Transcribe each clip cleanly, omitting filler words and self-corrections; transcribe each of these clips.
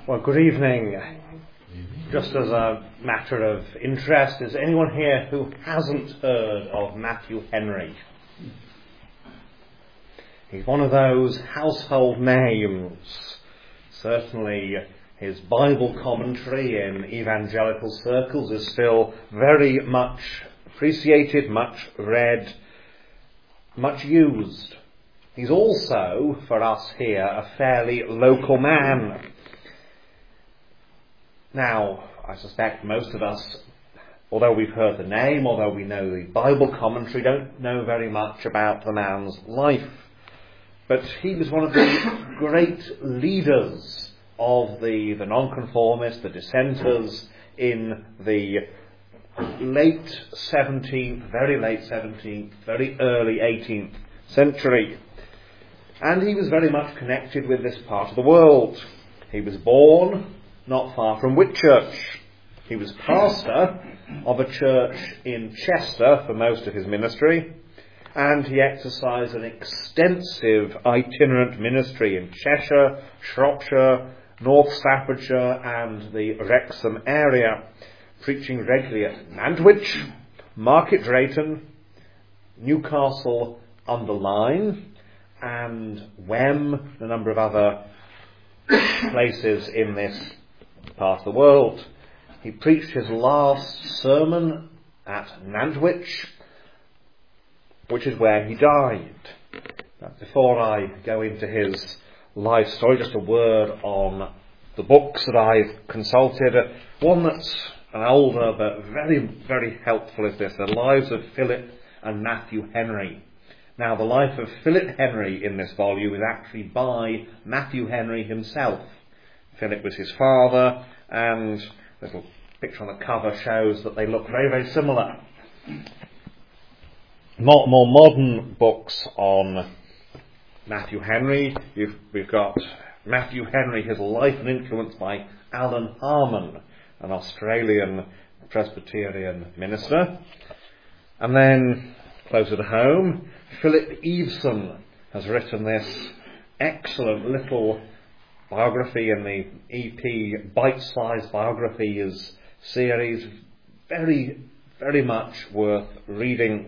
Well, good evening. Just as a matter of interest, is anyone here who hasn't heard of Matthew Henry? He's one of those household names. Certainly his Bible commentary in evangelical circles is still very much appreciated, much read, much used. He's also, for us here, a fairly local man. Now, I suspect most of us, although we've heard the name, although we know the Bible commentary, don't know very much about the man's life. But he was one of the great leaders of the nonconformists, the dissenters in the late 17th, very late 17th, very early 18th century. And he was very much connected with this part of the world. He was born not far from Whitchurch. He was pastor of a church in Chester for most of his ministry, and he exercised an extensive itinerant ministry in Cheshire, Shropshire, North Staffordshire and the Wrexham area, preaching regularly at Nantwich, Market Drayton, Newcastle under Lyme, and Wem, a number of other places in this part of the world. He preached his last sermon at Nantwich, which is where he died. But before I go into his life story, just a word on the books that I've consulted. One that's an older but very, very helpful is this, The Lives of Philip and Matthew Henry. Now, the life of Philip Henry in this volume is actually by Matthew Henry himself. Philip was his father, and the little picture on the cover shows that they look very, very similar. More modern books on Matthew Henry. We've got Matthew Henry, His Life and Influence by Alan Harmon, an Australian Presbyterian minister. And then, closer to home, Philip Eveson has written this excellent little biography in the EP Bite-Sized Biographies series. Very, very much worth reading.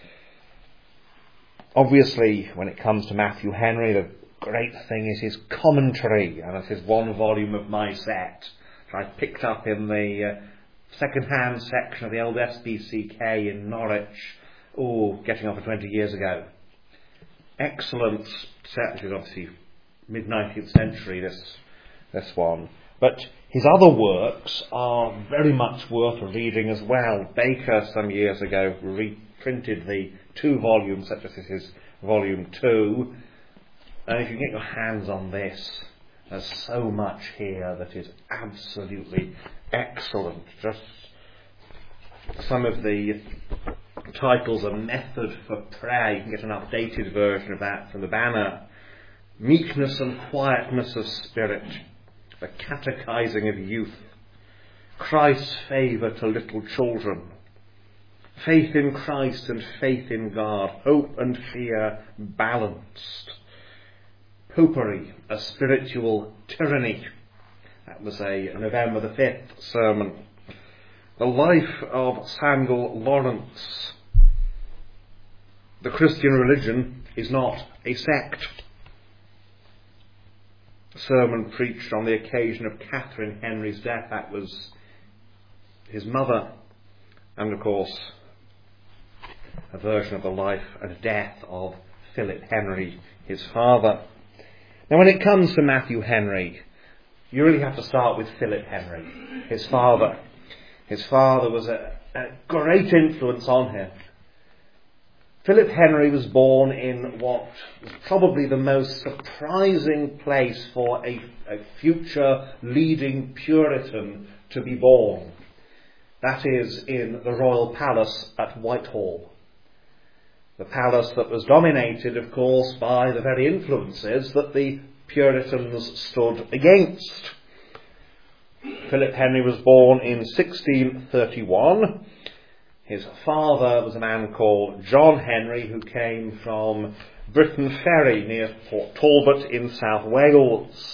Obviously, when it comes to Matthew Henry, the great thing is his commentary, and this is one volume of my set, which I picked up in the second-hand section of the old SBCK in Norwich, getting on for 20 years ago. Excellent set, which is obviously mid-19th century, this one. But his other works are very much worth reading as well. Baker, some years ago, reprinted the 2 volumes, such as this is volume 2. And if you get your hands on this, there's so much here that is absolutely excellent. Just some of the titles, A Method for Prayer. You can get an updated version of that from the Banner. Meekness and Quietness of Spirit, the Catechizing of Youth, Christ's Favour to Little Children, Faith in Christ and Faith in God, Hope and Fear Balanced, Popery, a Spiritual Tyranny. That was a November the 5th sermon. The Life of Samuel Lawrence. The Christian Religion is not a sect. A sermon preached on the occasion of Catherine Henry's death. That was his mother. And of course, a version of the life and death of Philip Henry, his father. Now, when it comes to Matthew Henry, you really have to start with Philip Henry, his father. His father was a great influence on him. Philip Henry was born in what was probably the most surprising place for a future leading Puritan to be born. That is in the Royal Palace at Whitehall. The palace that was dominated, of course, by the very influences that the Puritans stood against. Philip Henry was born in 1631. His father was a man called John Henry, who came from Britton Ferry near Port Talbot in South Wales.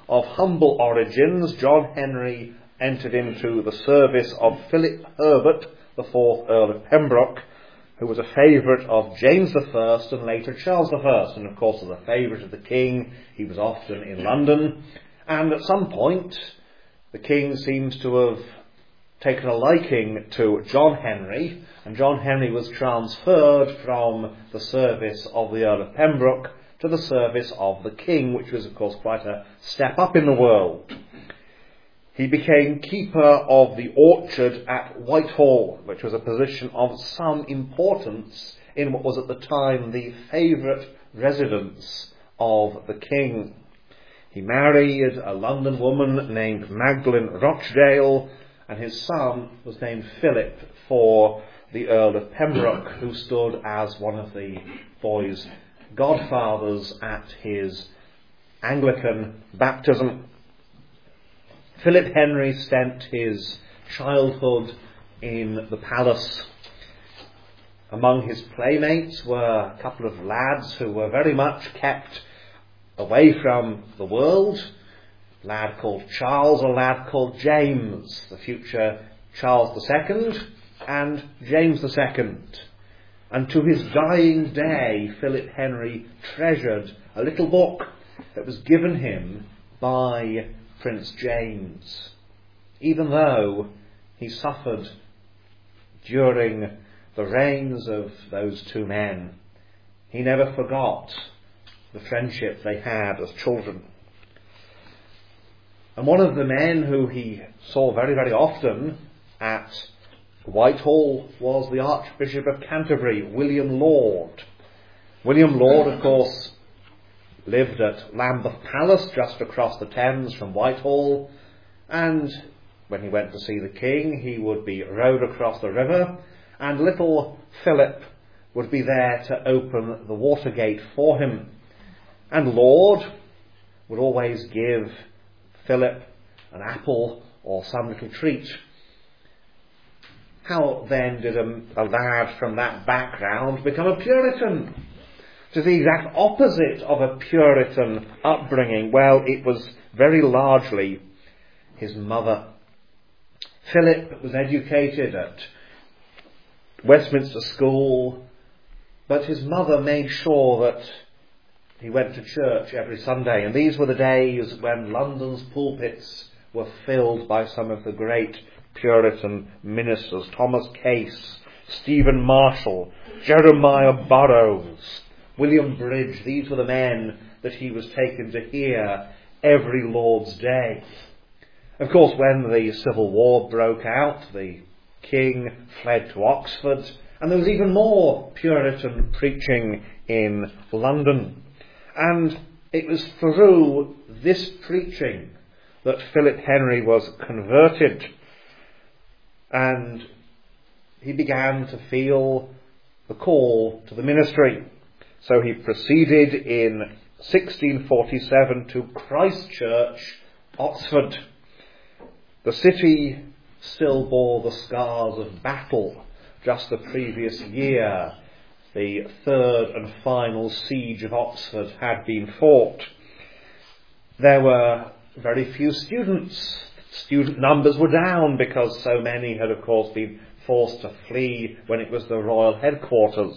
Of humble origins, John Henry entered into the service of Philip Herbert, the 4th Earl of Pembroke, who was a favourite of James I and later Charles I. And of course, as a favourite of the king, he was often in London. And at some point, the king seems to have taken a liking to John Henry, and John Henry was transferred from the service of the Earl of Pembroke to the service of the king, which was of course quite a step up in the world. He became keeper of the orchard at Whitehall, which was a position of some importance in what was at the time the favourite residence of the king. He married a London woman named Magdalen Rochdale, and his son was named Philip for the Earl of Pembroke, who stood as one of the boy's godfathers at his Anglican baptism. Philip Henry spent his childhood in the palace. Among his playmates were a couple of lads who were very much kept away from the world. A lad called Charles, a lad called James, the future Charles II, and James II. And to his dying day, Philip Henry treasured a little book that was given him by Prince James, even though he suffered during the reigns of those two men. He never forgot the friendship they had as children. And one of the men who he saw very, very often at Whitehall was the Archbishop of Canterbury, William Laud. William Laud, of course, lived at Lambeth Palace, just across the Thames from Whitehall, and when he went to see the king, he would be rowed across the river, and little Philip would be there to open the water gate for him. And Laud would always give Philip an apple or some little treat. How then did a lad from that background become a Puritan? To the exact opposite of a Puritan upbringing. Well, it was very largely his mother. Philip was educated at Westminster School, but his mother made sure that he went to church every Sunday. And these were the days when London's pulpits were filled by some of the great Puritan ministers. Thomas Case, Stephen Marshall, Jeremiah Burroughs, William Bridge. These were the men that he was taken to hear every Lord's Day. Of course, when the Civil War broke out, the king fled to Oxford, and there was even more Puritan preaching in London. And it was through this preaching that Philip Henry was converted, and he began to feel the call to the ministry. So he proceeded in 1647 to Christ Church, Oxford. The city still bore the scars of battle. Just the previous year, the third and final siege of Oxford had been fought. There were very few students. Student numbers were down because so many had, of course, been forced to flee when it was the royal headquarters.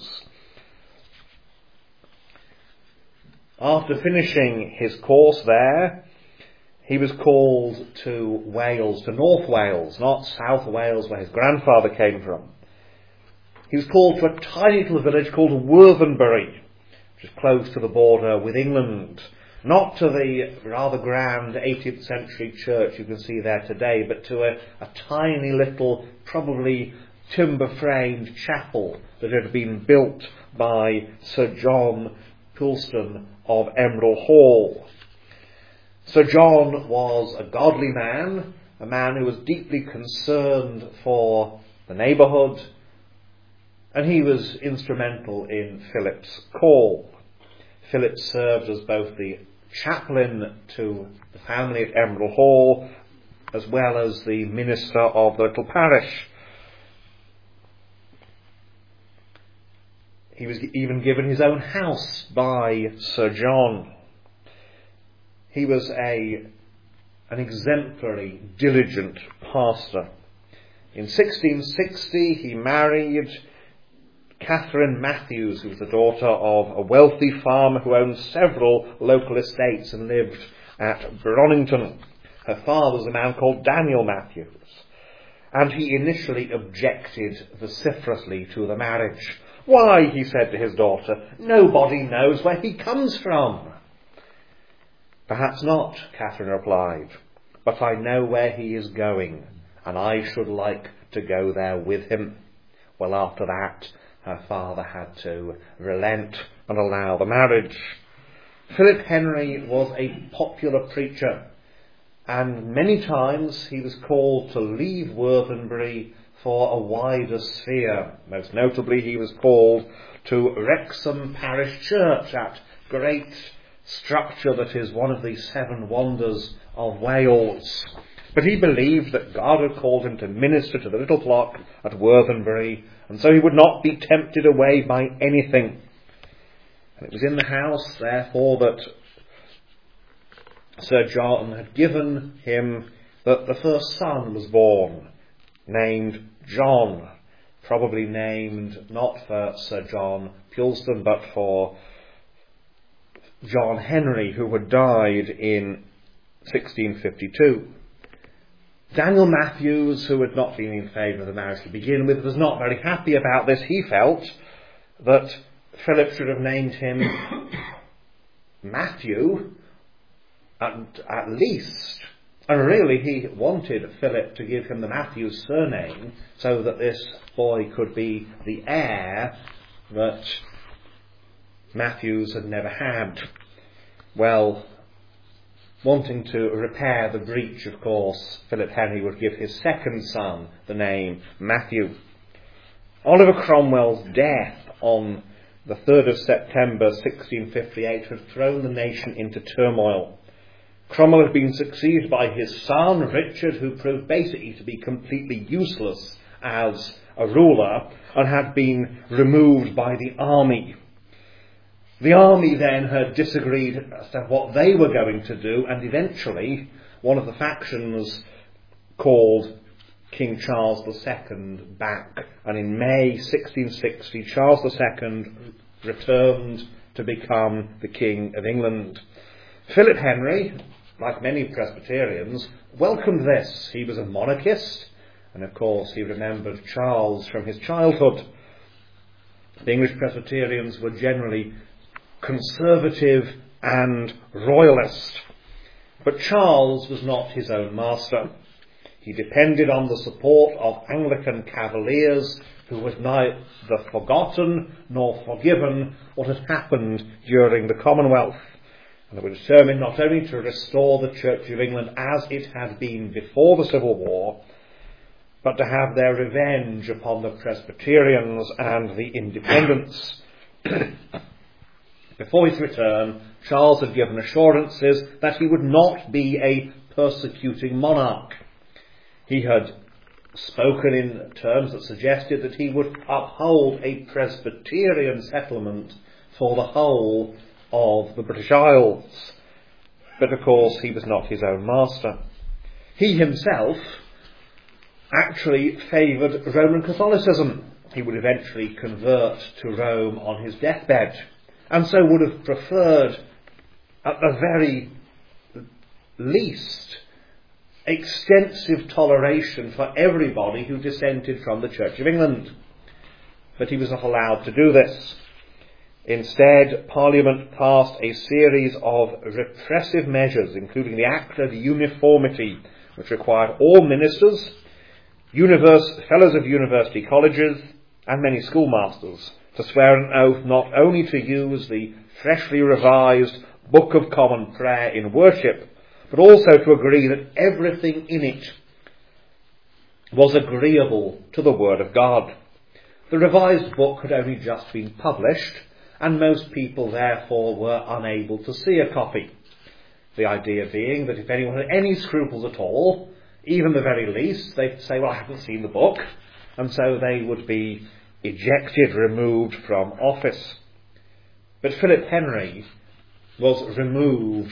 After finishing his course there, he was called to Wales, to North Wales, not South Wales where his grandfather came from. He was called to a tiny little village called Worthenbury, which is close to the border with England. Not to the rather grand 18th century church you can see there today, but to a tiny little, probably timber-framed chapel that had been built by Sir John Coulston of Emerald Hall. Sir John was a godly man, a man who was deeply concerned for the neighbourhood, and he was instrumental in Philip's call. Philip served as both the chaplain to the family at Emerald Hall, as well as the minister of the little parish. He was even given his own house by Sir John. he was an exemplary, diligent pastor. In 1660 he married Catherine Matthews, who was the daughter of a wealthy farmer who owned several local estates and lived at Bronington. Her father was a man called Daniel Matthews, and he initially objected vociferously to the marriage. "Why," he said to his daughter, "nobody knows where he comes from." "Perhaps not," Catherine replied, "but I know where he is going, and I should like to go there with him." Well, after that, her father had to relent and allow the marriage. Philip Henry was a popular preacher, and many times he was called to leave Worthenbury for a wider sphere. Most notably, he was called to Wrexham Parish Church, that great structure that is one of the seven wonders of Wales. But he believed that God had called him to minister to the little flock at Worthenbury, and so he would not be tempted away by anything. And it was in the house, therefore, that Sir John had given him that the first son was born, named John, probably named not for Sir John Pulston, but for John Henry, who had died in 1652. Daniel Matthews, who had not been in favour of the marriage to begin with, was not very happy about this. He felt that Philip should have named him Matthew at least. And really he wanted Philip to give him the Matthews surname so that this boy could be the heir that Matthews had never had. Well, wanting to repair the breach, of course, Philip Henry would give his second son the name Matthew. Oliver Cromwell's death on the 3rd of September 1658 had thrown the nation into turmoil. Cromwell had been succeeded by his son Richard, who proved basically to be completely useless as a ruler and had been removed by the army. The army then had disagreed as to what they were going to do, and eventually one of the factions called King Charles II back, and in May 1660 Charles II returned to become the King of England. Philip Henry, like many Presbyterians, welcomed this. He was a monarchist, and of course he remembered Charles from his childhood. The English Presbyterians were generally conservative and royalist. But Charles was not his own master. He depended on the support of Anglican cavaliers who had neither forgotten nor forgiven what had happened during the Commonwealth. And they were determined not only to restore the Church of England as it had been before the Civil War, but to have their revenge upon the Presbyterians and the Independents. Before his return, Charles had given assurances that he would not be a persecuting monarch. He had spoken in terms that suggested that he would uphold a Presbyterian settlement for the whole of the British Isles. But of course he was not his own master. He himself actually favoured Roman Catholicism. He would eventually convert to Rome on his deathbed, and so would have preferred, at the very least, extensive toleration for everybody who dissented from the Church of England. But he was not allowed to do this. Instead, Parliament passed a series of repressive measures, including the Act of Uniformity, which required all ministers, fellows of university colleges, and many schoolmasters to swear an oath not only to use the freshly revised Book of Common Prayer in worship, but also to agree that everything in it was agreeable to the Word of God. The revised book had only just been published, and most people therefore were unable to see a copy. The idea being that if anyone had any scruples at all, even the very least, they'd say, well, I haven't seen the book, and so they would be ejected, removed from office. But Philip Henry was removed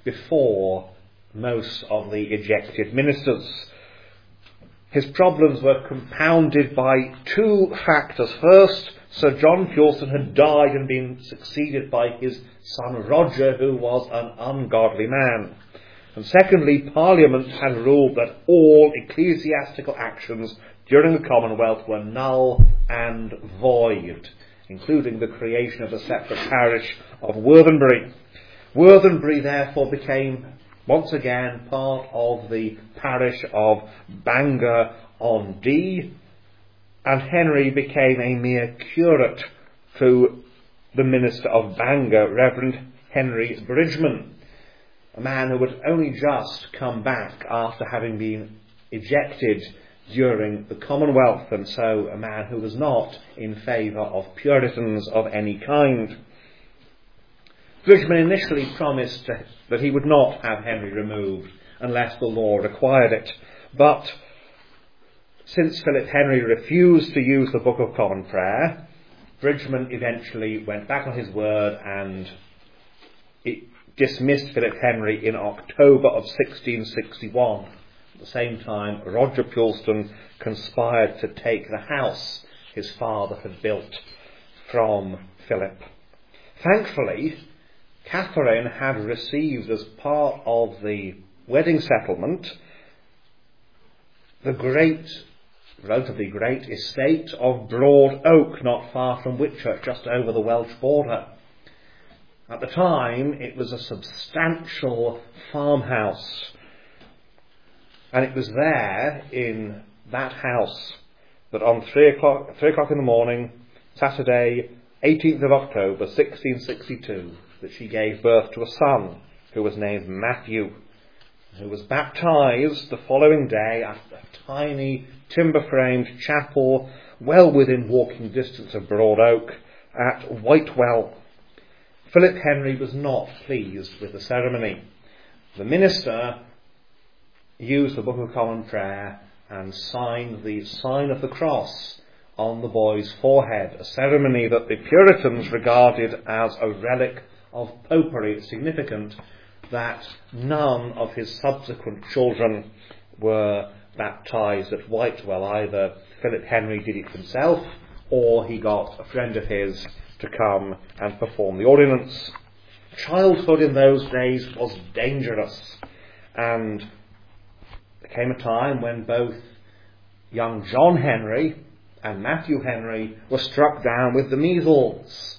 before most of the ejected ministers. His problems were compounded by two factors. First, Sir John Puleston had died and been succeeded by his son Roger, who was an ungodly man. And secondly, Parliament had ruled that all ecclesiastical actions during the Commonwealth were null and void, including the creation of the separate parish of Worthenbury. Worthenbury therefore became once again part of the parish of Bangor-on-Dee, and Henry became a mere curate to the minister of Bangor, Reverend Henry Bridgman, a man who had only just come back after having been ejected during the Commonwealth, and so a man who was not in favour of Puritans of any kind. Bridgman initially promised that he would not have Henry removed unless the law required it, but since Philip Henry refused to use the Book of Common Prayer, Bridgman eventually went back on his word and dismissed Philip Henry in October of 1661. At the same time, Roger Puleston conspired to take the house his father had built from Philip. Thankfully, Catherine had received as part of the wedding settlement the relatively great estate of Broad Oak, not far from Whitchurch, just over the Welsh border. At the time, it was a substantial farmhouse, and it was there in that house that on 3 o'clock in the morning, Saturday, 18th of October, 1662, that she gave birth to a son who was named Matthew, who was baptised the following day at a tiny timber-framed chapel well within walking distance of Broad Oak at Whitewell. Philip Henry was not pleased with the ceremony. The minister used the Book of Common Prayer and signed the sign of the cross on the boy's forehead, a ceremony that the Puritans regarded as a relic of popery. It's significant that none of his subsequent children were baptised at Whitewell. Either Philip Henry did it himself, or he got a friend of his to come and perform the ordinance. Childhood in those days was dangerous, and there came a time when both young John Henry and Matthew Henry were struck down with the measles.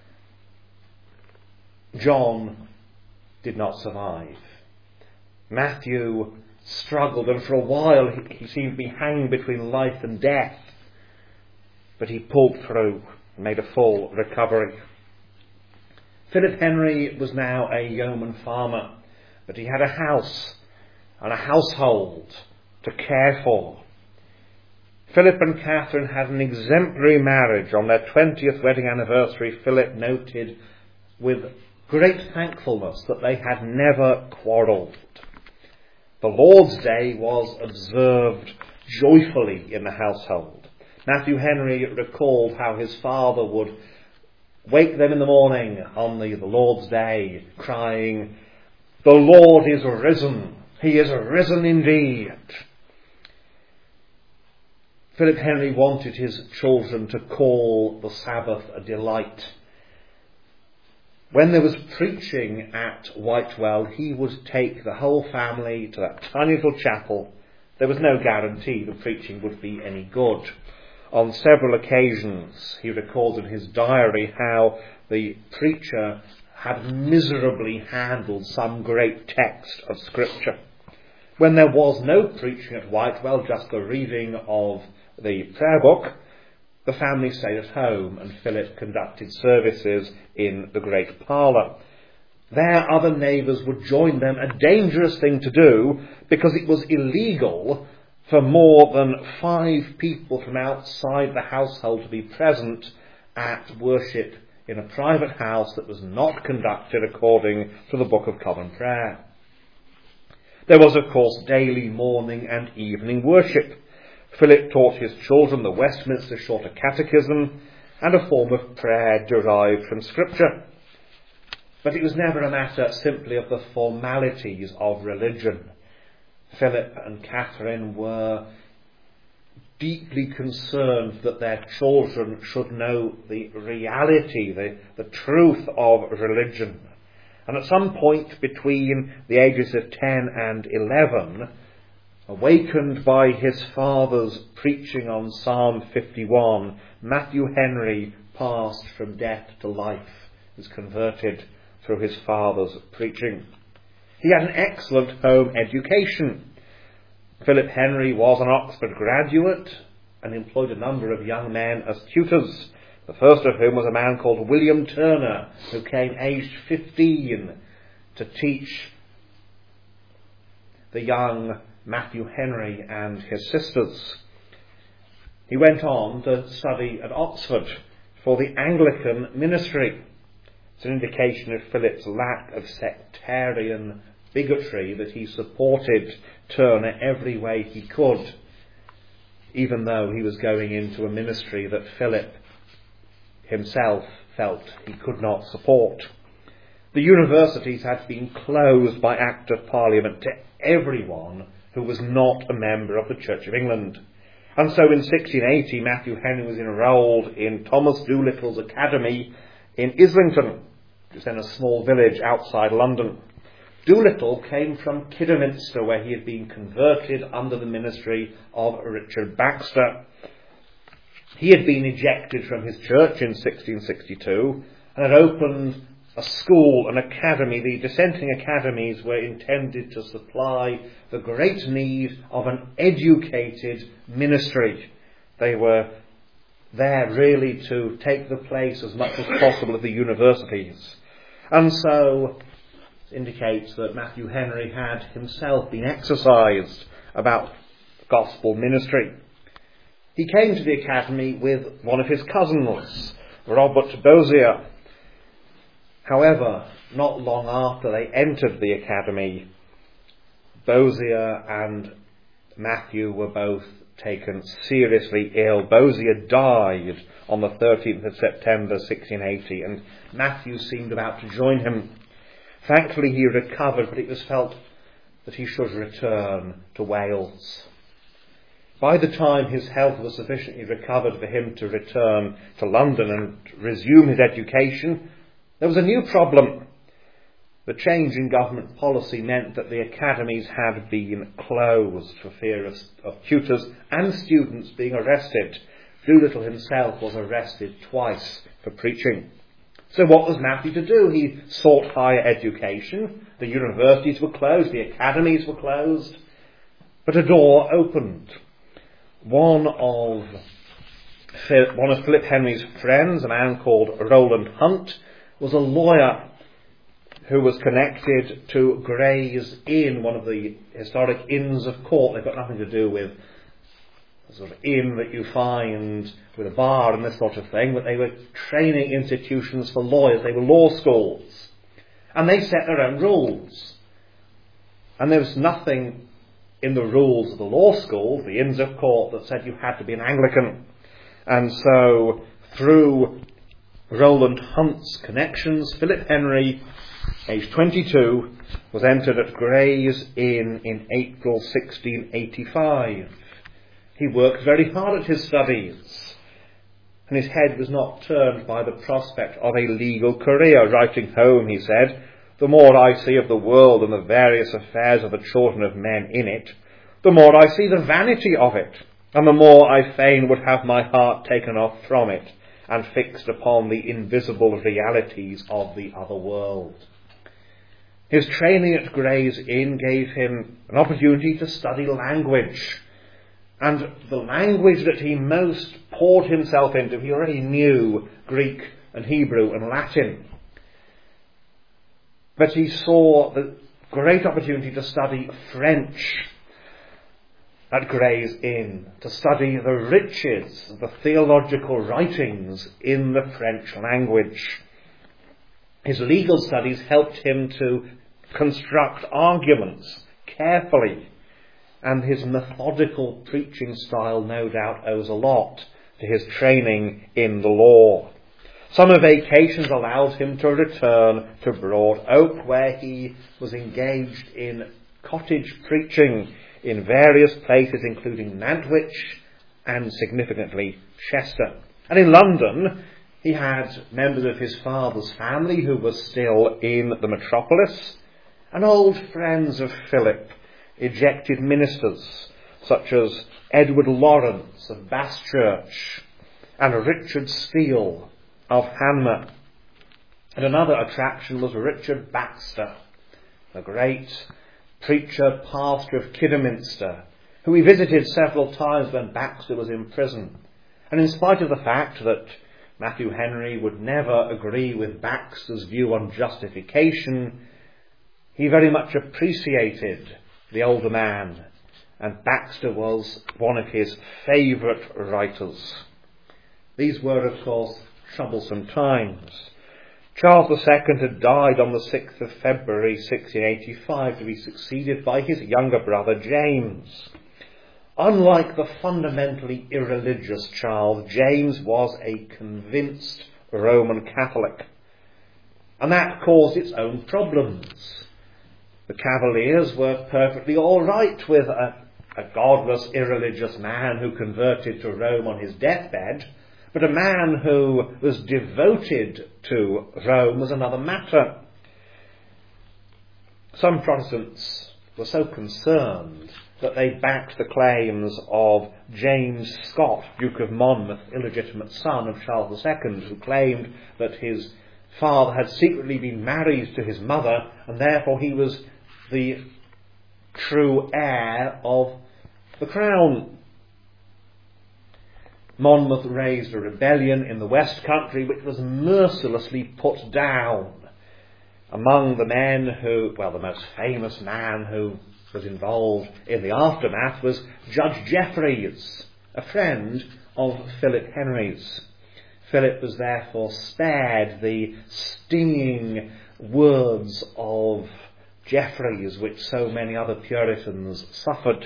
John did not survive. Matthew struggled, and for a while he seemed to be hanging between life and death, but he pulled through and made a full recovery. Philip Henry was now a yeoman farmer, but he had a house and a household to care for. Philip and Catherine had an exemplary marriage. On their 20th wedding anniversary, Philip noted with great thankfulness that they had never quarrelled. The Lord's Day was observed joyfully in the household. Matthew Henry recalled how his father would wake them in the morning on the Lord's Day, crying, "The Lord is risen. He is risen indeed." Philip Henry wanted his children to call the Sabbath a delight. When there was preaching at Whitewell, he would take the whole family to that tiny little chapel. There was no guarantee the preaching would be any good. On several occasions, he recalls in his diary how the preacher had miserably handled some great text of Scripture. When there was no preaching at Whitewell, just the reading of the prayer book, the family stayed at home, and Philip conducted services in the great parlour. There other neighbours would join them, a dangerous thing to do because it was illegal for more than 5 people from outside the household to be present at worship in a private house that was not conducted according to the Book of Common Prayer. There was, of course, daily morning and evening worship. Philip taught his children the Westminster Shorter Catechism and a form of prayer derived from Scripture. But it was never a matter simply of the formalities of religion. Philip and Catherine were deeply concerned that their children should know the reality, the truth of religion. And at some point between the ages of 10 and 11, awakened by his father's preaching on Psalm 51, Matthew Henry passed from death to life, was converted through his father's preaching. He had an excellent home education. Philip Henry was an Oxford graduate and employed a number of young men as tutors, the first of whom was a man called William Turner, who came aged 15 to teach the young Matthew Henry and his sisters. He went on to study at Oxford for the Anglican ministry. It's an indication of Philip's lack of sectarian bigotry that he supported Turner every way he could, even though he was going into a ministry that Philip himself felt he could not support. The universities had been closed by Act of Parliament to everyone who was not a member of the Church of England. And so in 1680, Matthew Henry was enrolled in Thomas Doolittle's Academy in Islington, which was then a small village outside London. Doolittle came from Kidderminster, where he had been converted under the ministry of Richard Baxter. He had been ejected from his church in 1662 and had opened a school, an academy. The dissenting academies were intended to supply the great need of an educated ministry. They were there really to take the place as much as possible of the universities. And so it indicates that Matthew Henry had himself been exercised about gospel ministry. He came to the academy with one of his cousins, Robert Bossier. However, not long after they entered the academy, Bossier and Matthew were both taken seriously ill. Bossier died on the 13th of September 1680, and Matthew seemed about to join him. Thankfully he recovered, but it was felt that he should return to Wales. By the time his health was sufficiently recovered for him to return to London and resume his education, there was a new problem. The change in government policy meant that the academies had been closed for fear of tutors and students being arrested. Doolittle himself was arrested twice for preaching. So what was Matthew to do? He sought higher education. The universities were closed, the academies were closed, but a door opened. One of Philip Henry's friends, a man called Rowland Hunt, was a lawyer who was connected to Gray's Inn, one of the historic inns of court. They've got nothing to do with the sort of inn that you find with a bar and this sort of thing, but they were training institutions for lawyers. They were law schools. And they set their own rules. And there was nothing in the rules of the law school, the inns of court, that said you had to be an Anglican. And so, through Rowland Hunt's connections, Philip Henry, aged 22, was entered at Gray's Inn in April 1685. He worked very hard at his studies, and his head was not turned by the prospect of a legal career. Writing home, he said, "The more I see of the world and the various affairs of the children of men in it, the more I see the vanity of it, and the more I fain would have my heart taken off from it, and fixed upon the invisible realities of the other world." His training at Gray's Inn gave him an opportunity to study language. And the language that he most poured himself into, he already knew Greek and Hebrew and Latin. But he saw the great opportunity to study French at Gray's Inn, to study the riches of the theological writings in the French language. His legal studies helped him to construct arguments carefully, and his methodical preaching style no doubt owes a lot to his training in the law. Summer vacations allowed him to return to Broad Oak, where he was engaged in cottage preaching in various places, including Nantwich and, significantly, Chester. And in London, he had members of his father's family who were still in the metropolis, and old friends of Philip, ejected ministers such as Edward Lawrence of Baschurch and Richard Steele of Hanmer. And another attraction was Richard Baxter, the great preacher, pastor of Kidderminster, who he visited several times when Baxter was in prison. And in spite of the fact that Matthew Henry would never agree with Baxter's view on justification, he very much appreciated the older man, and Baxter was one of his favourite writers. These were, of course, troublesome times. Charles II had died on the 6th of February 1685 to be succeeded by his younger brother James. Unlike the fundamentally irreligious Charles, James was a convinced Roman Catholic, and that caused its own problems. The Cavaliers were perfectly all right with a godless, irreligious man who converted to Rome on his deathbed, but a man who was devoted to Rome was another matter. Some Protestants were so concerned that they backed the claims of James Scott, Duke of Monmouth, illegitimate son of Charles II, who claimed that his father had secretly been married to his mother, and therefore he was the true heir of the crown. Monmouth raised a rebellion in the West Country which was mercilessly put down. Among the men the most famous man who was involved in the aftermath was Judge Jeffreys, a friend of Philip Henry's. Philip was therefore spared the stinging words of Jeffreys which so many other Puritans suffered.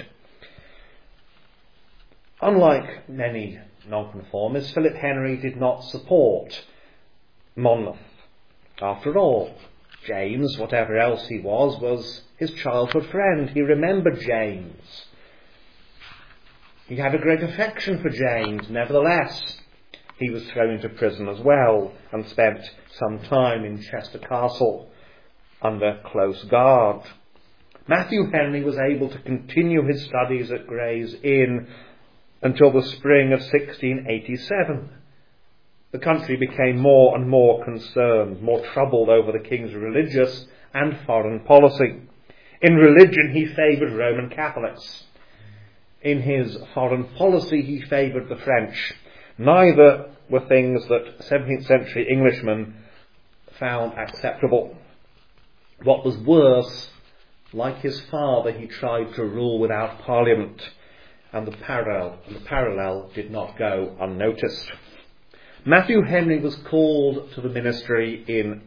Unlike many nonconformists, Philip Henry did not support Monmouth. After all, James, whatever else he was his childhood friend. He remembered James. He had a great affection for James. Nevertheless, he was thrown into prison as well and spent some time in Chester Castle under close guard. Matthew Henry was able to continue his studies at Gray's Inn until the spring of 1687. The country became more and more concerned, more troubled over the king's religious and foreign policy. In religion, he favoured Roman Catholics. In his foreign policy, he favoured the French. Neither were things that 17th century Englishmen found acceptable. What was worse, like his father, he tried to rule without parliament, and the parallel did not go unnoticed. Matthew Henry was called to the ministry in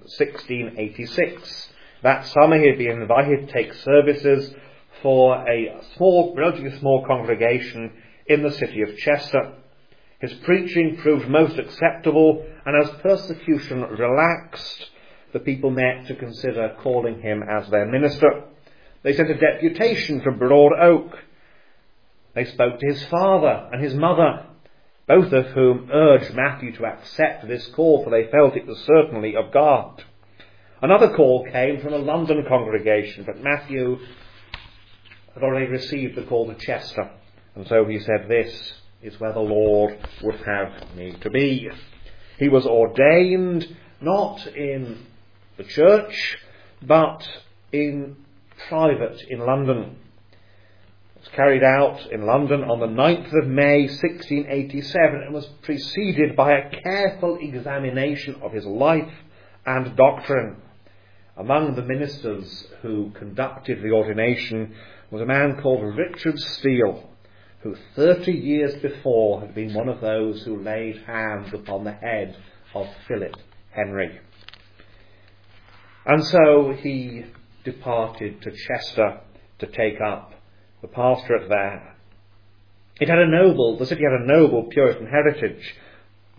1686. That summer he had been invited to take services for a relatively small congregation in the city of Chester. His preaching proved most acceptable, and as persecution relaxed, the people met to consider calling him as their minister. They sent a deputation to Broad Oak. They spoke to his father and his mother, both of whom urged Matthew to accept this call, for they felt it was certainly of God. Another call came from a London congregation, but Matthew had already received the call to Chester, and so he said, "This is where the Lord would have me to be." He was ordained not in the church, but in private in London. It was carried out in London on the 9th of May 1687 and was preceded by a careful examination of his life and doctrine. Among the ministers who conducted the ordination was a man called Richard Steele, who 30 years before had been one of those who laid hands upon the head of Philip Henry. And so he departed to Chester to take up the pastorate there. The city had a noble Puritan heritage,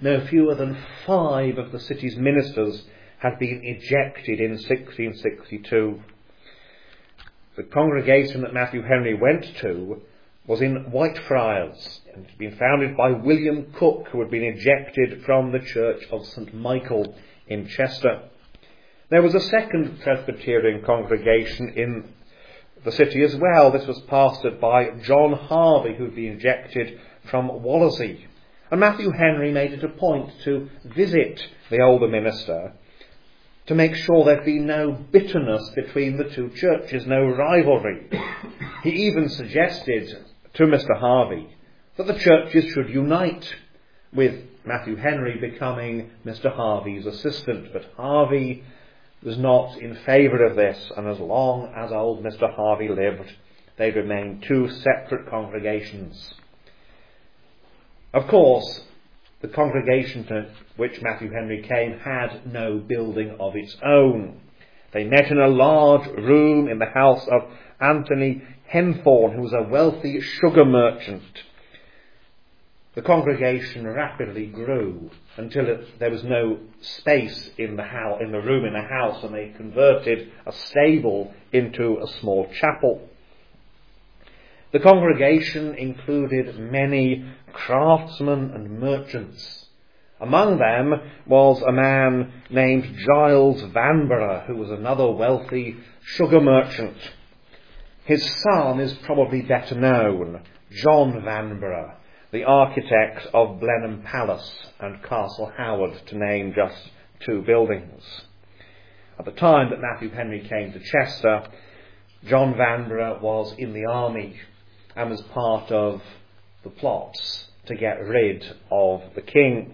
no fewer than 5 of the city's ministers had been ejected in 1662. The congregation that Matthew Henry went to was in Whitefriars, and had been founded by William Cook, who had been ejected from the Church of St. Michael in Chester. There was a second Presbyterian congregation in the city as well. This was pastored by John Harvey, who had been ejected from Wallasey. And Matthew Henry made it a point to visit the older minister to make sure there'd be no bitterness between the two churches, no rivalry. He even suggested to Mr. Harvey that the churches should unite, with Matthew Henry becoming Mr. Harvey's assistant. But Harvey was not in favour of this, and as long as old Mr. Harvey lived, they remained 2 separate congregations. Of course, the congregation to which Matthew Henry came had no building of its own. They met in a large room in the house of Anthony Henthorne, who was a wealthy sugar merchant. The congregation rapidly grew until there was no space in the room in the house, and they converted a stable into a small chapel. The congregation included many craftsmen and merchants. Among them was a man named Giles Vanbrugh, who was another wealthy sugar merchant. His son is probably better known, John Vanbrugh, the architect of Blenheim Palace and Castle Howard, to name just 2 buildings. At the time that Matthew Henry came to Chester, John Vanbrugh was in the army and was part of the plots to get rid of the king.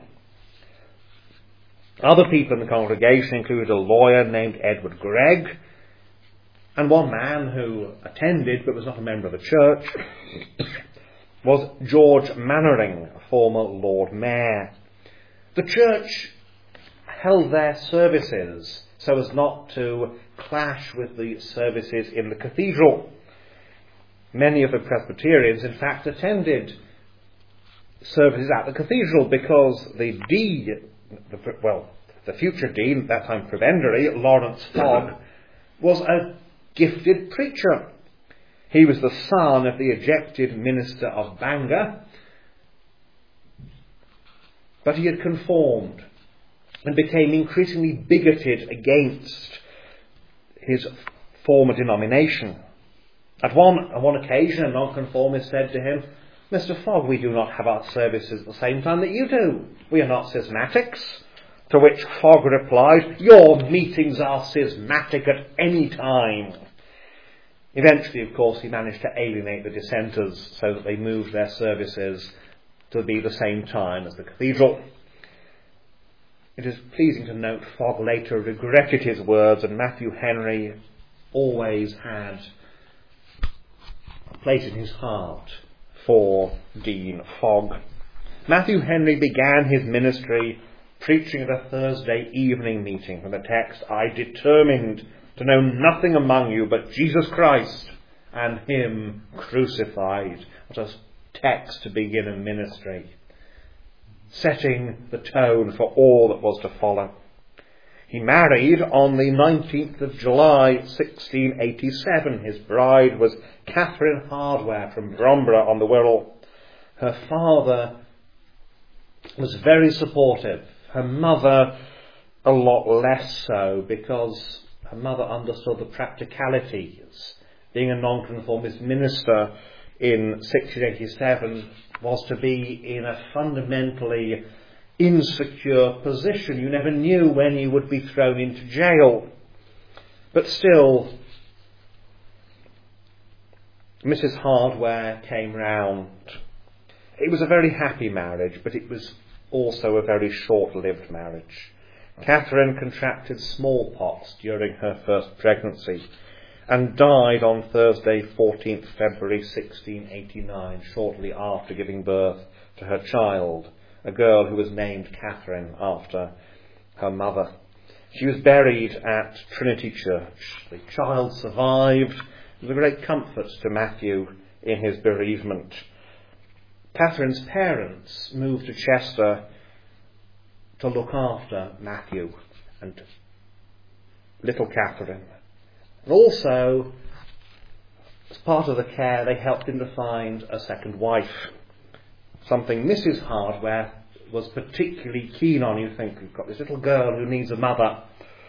Other people in the congregation included a lawyer named Edward Gregg, and one man who attended but was not a member of the church was George Mannering, a former Lord Mayor. The church held their services so as not to clash with the services in the cathedral. Many of the Presbyterians, in fact, attended services at the cathedral because the future dean, at that time prebendary, Lawrence Fogg, was a gifted preacher. He was the son of the ejected minister of Bangor, but he had conformed and became increasingly bigoted against his former denomination. On one occasion, a nonconformist said to him, "Mr. Fogg, we do not have our services at the same time that you do. We are not schismatics." To which Fogg replied, "Your meetings are schismatic at any time." Eventually, of course, he managed to alienate the dissenters so that they moved their services to be the same time as the cathedral. It is pleasing to note Fogg later regretted his words, and Matthew Henry always had a place in his heart for Dean Fogg. Matthew Henry began his ministry preaching at a Thursday evening meeting from the text, "I determined to know nothing among you but Jesus Christ and Him crucified." What a text to begin a ministry, setting the tone for all that was to follow. He married on the 19th of July 1687. His bride was Catherine Hardware from Bromborough on the Wirral. Her father was very supportive. Her mother a lot less so, because her mother understood the practicalities. Being a nonconformist minister in 1687 was to be in a fundamentally insecure position. You never knew when you would be thrown into jail. But still, Mrs. Hardware came round. It was a very happy marriage, but it was also a very short-lived marriage. Catherine contracted smallpox during her first pregnancy and died on Thursday, 14th February 1689, shortly after giving birth to her child, a girl who was named Catherine after her mother. She was buried at Trinity Church. The child survived. It was a great comfort to Matthew in his bereavement. Catherine's parents moved to Chester to look after Matthew and little Catherine. And also, as part of the care, they helped him to find a second wife. Something Mrs. Hardware was particularly keen on. You think, we've got this little girl who needs a mother.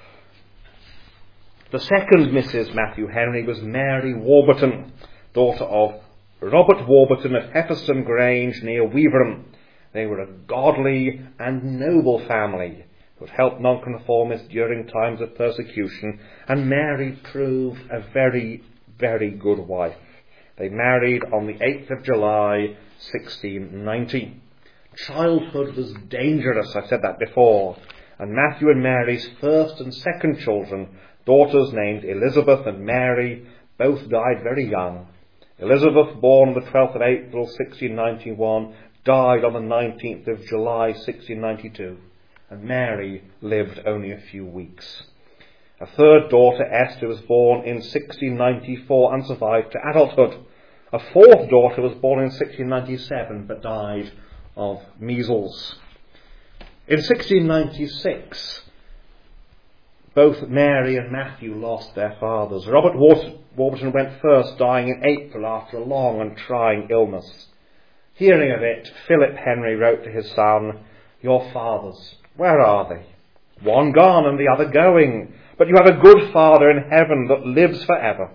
The second Mrs. Matthew Henry was Mary Warburton, daughter of Robert Warburton of Heffeston Grange near Weaverham. They were a godly and noble family who had helped nonconformists during times of persecution, and Mary proved a very, very good wife. They married on the 8th of July 1690. Childhood was dangerous, I've said that before, and Matthew and Mary's first and second children, daughters named Elizabeth and Mary, both died very young. Elizabeth, born on the 12th of April 1691, died on the 19th of July 1692, and Mary lived only a few weeks. A third daughter, Esther, was born in 1694 and survived to adulthood. A fourth daughter was born in 1697 but died of measles. In 1696, both Mary and Matthew lost their fathers. Robert Warburton went first, dying in April after a long and trying illness. Hearing of it, Philip Henry wrote to his son, "Your fathers, where are they? One gone and the other going, but you have a good Father in heaven that lives forever."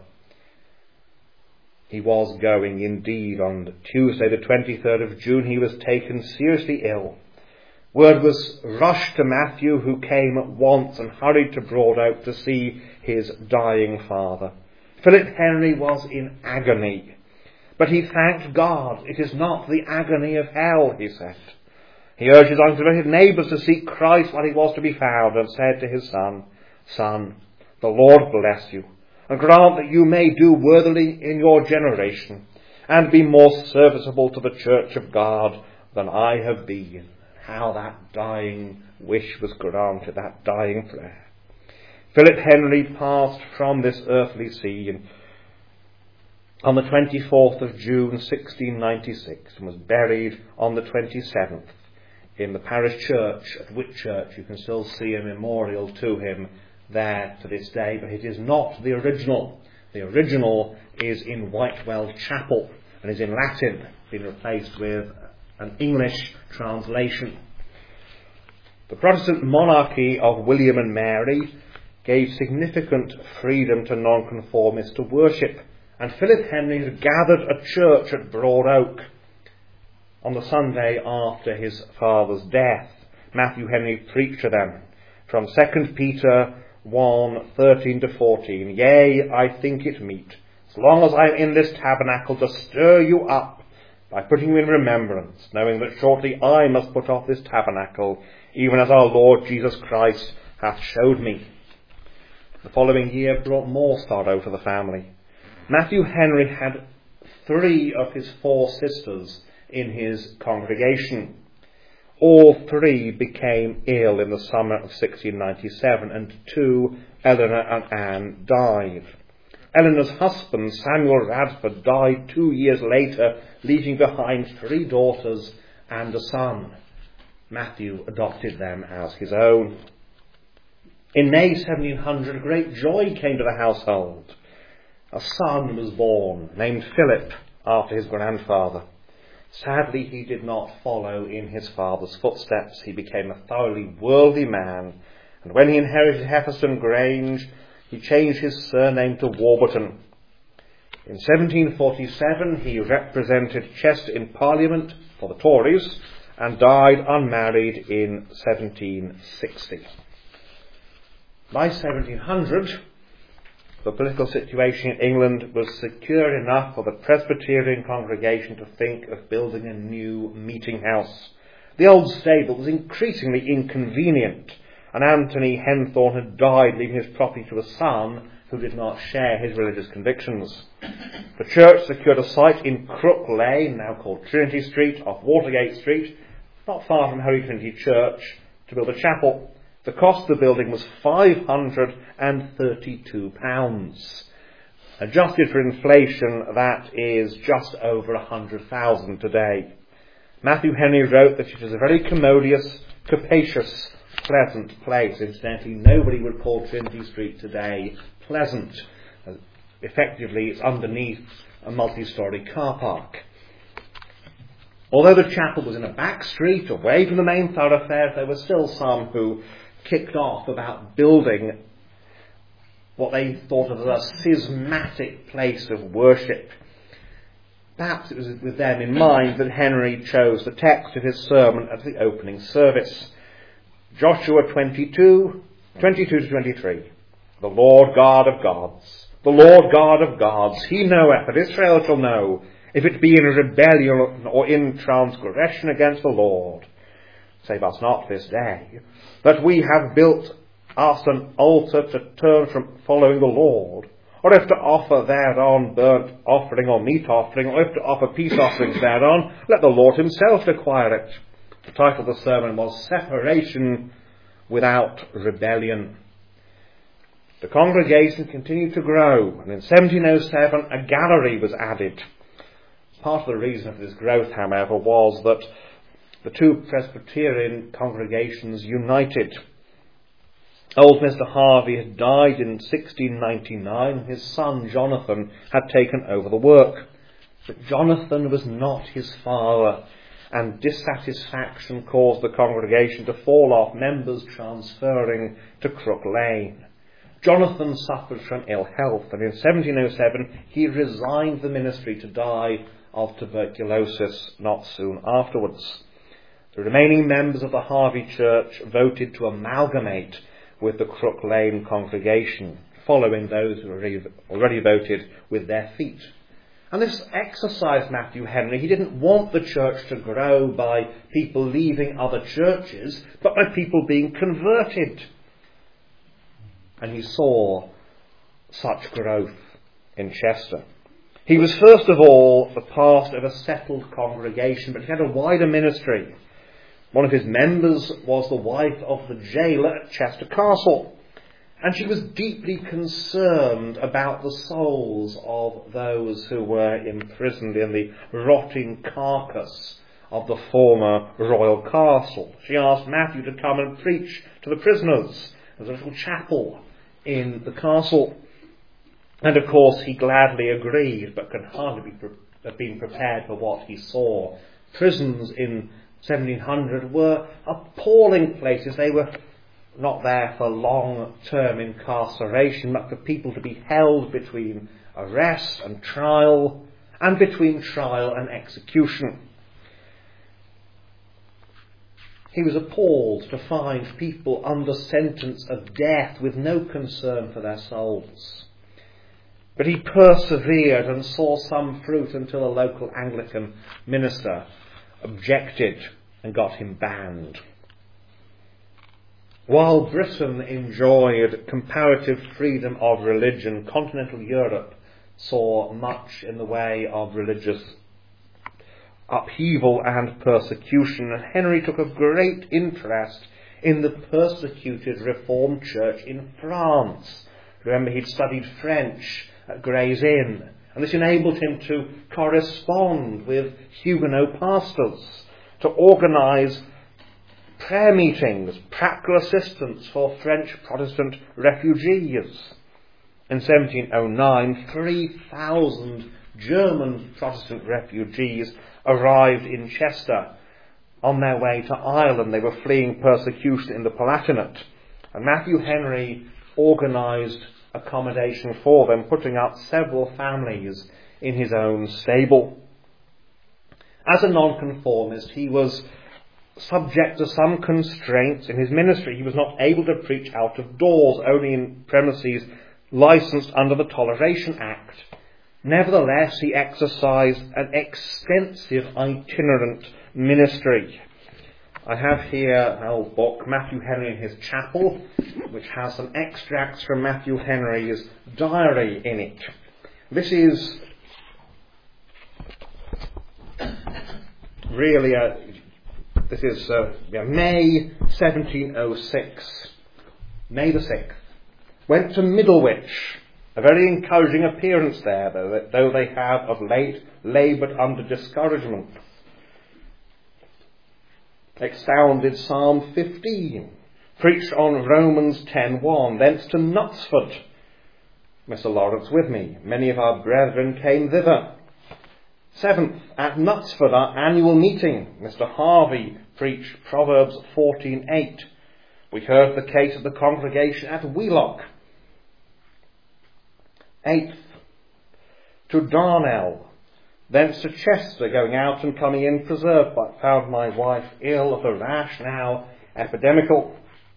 He was going indeed. On Tuesday the 23rd of June he was taken seriously ill. Word was rushed to Matthew, who came at once and hurried to Broadoak to see his dying father. Philip Henry was in agony, but he thanked God. It is not the agony of hell, he said. He urged his unconverted neighbours to seek Christ while he was to be found, and said to his son, "Son, the Lord bless you, and grant that you may do worthily in your generation, and be more serviceable to the church of God than I have been." How that dying wish was granted, that dying prayer. Philip Henry passed from this earthly scene on the 24th of June 1696 and was buried on the 27th in the parish church at Whitchurch. You can still see a memorial to him there to this day, but it is not the original. The original is in Whitewell Chapel and is in Latin, been replaced with an English translation. The Protestant monarchy of William and Mary gave significant freedom to nonconformists to worship, and Philip Henry had gathered a church at Broadoak on the Sunday after his father's death. Matthew Henry preached to them from 2 Peter 1:13 to 14. "Yea, I think it meet, as long as I am in this tabernacle, to stir you up by putting you in remembrance, knowing that shortly I must put off this tabernacle, even as our Lord Jesus Christ hath showed me." The following year brought more sorrow to the family. Matthew Henry had 3 of his 4 sisters in his congregation. All 3 became ill in the summer of 1697, and 2, Eleanor and Anne, died. Eleanor's husband, Samuel Radford, died 2 years later, leaving behind 3 daughters and a son. Matthew adopted them as his own. In May 1700, great joy came to the household. A son was born, named Philip, after his grandfather. Sadly, he did not follow in his father's footsteps. He became a thoroughly worldly man, and when he inherited Heffeston Grange, he changed his surname to Warburton. In 1747, he represented Chester in Parliament for the Tories and died unmarried in 1760. By 1700, the political situation in England was secure enough for the Presbyterian congregation to think of building a new meeting house. The old stable was increasingly inconvenient, and Anthony Henthorne had died, leaving his property to a son who did not share his religious convictions. The church secured a site in Crook Lane, now called Trinity Street, off Watergate Street, not far from Holy Trinity Church, to build a chapel. The cost of the building was £532. Adjusted for inflation, that is just over 100,000 today. Matthew Henry wrote that it is a very commodious, capacious, pleasant place. Incidentally, nobody would call Trinity Street today pleasant. Effectively, it's underneath a multi-storey car park. Although the chapel was in a back street, away from the main thoroughfare, there were still some who kicked off about building what they thought of as a schismatic place of worship. Perhaps it was with them in mind that Henry chose the text of his sermon at the opening service. Joshua 22 to 23. The Lord God of gods, the Lord God of gods, he knoweth, that Israel shall know, if it be in rebellion or in transgression against the Lord. Save us not this day, that we have built us an altar to turn from following the Lord, or if to offer thereon burnt offering or meat offering, or if to offer peace offerings thereon, let the Lord himself require it. The title of the sermon was Separation Without Rebellion. The congregation continued to grow, and in 1707 a gallery was added. Part of the reason for this growth, however, was that the two Presbyterian congregations united. Old Mr. Harvey had died in 1699. His son Jonathan had taken over the work. But Jonathan was not his father, and dissatisfaction caused the congregation to fall off, members transferring to Crook Lane. Jonathan suffered from ill health, and in 1707 he resigned the ministry to die of tuberculosis not soon afterwards. The remaining members of the Harvey Church voted to amalgamate with the Crook Lane congregation, following those who already voted with their feet. And this exercised Matthew Henry. He didn't want the church to grow by people leaving other churches, but by people being converted. And he saw such growth in Chester. He was first of all the pastor of a settled congregation, but he had a wider ministry. One of his members was the wife of the jailer at Chester Castle, and she was deeply concerned about the souls of those who were imprisoned in the rotting carcass of the former royal castle. She asked Matthew to come and preach to the prisoners. There was a little chapel in the castle. And of course he gladly agreed, but could hardly have been prepared for what he saw. Prisons in 1700 were appalling places. They were not there for long-term incarceration, but for people to be held between arrest and trial, and between trial and execution. He was appalled to find people under sentence of death with no concern for their souls. But he persevered and saw some fruit until a local Anglican minister objected and got him banned. While Britain enjoyed comparative freedom of religion, continental Europe saw much in the way of religious upheaval and persecution, and Henry took a great interest in the persecuted Reformed Church in France. Remember, he'd studied French at Gray's Inn, and this enabled him to correspond with Huguenot pastors, to organise prayer meetings, practical assistance for French Protestant refugees. In 1709, 3,000 German Protestant refugees arrived in Chester on their way to Ireland. They were fleeing persecution in the Palatinate, and Matthew Henry organised accommodation for them, putting up several families in his own stable. As a nonconformist, he was subject to some constraints in his ministry. He was not able to preach out of doors, only in premises licensed under the Toleration Act. Nevertheless, he exercised an extensive itinerant ministry. I have here an old book, Matthew Henry and His Chapel, which has some extracts from Matthew Henry's diary in it. This is really May 1706. May the 6th. Went to Middlewich. A very encouraging appearance there, though they have of late laboured under discouragement. expounded Psalm 15, preached on Romans 10:1, thence to Knutsford. Mr. Lawrence with me. Many of our brethren came thither. 7th, at Knutsford, our annual meeting, Mr. Harvey preached Proverbs 14:8. We heard the case of the congregation at Wheelock. 8th, to Darnell, thence to Chester, going out and coming in preserved, but found my wife ill of a rash, now epidemical.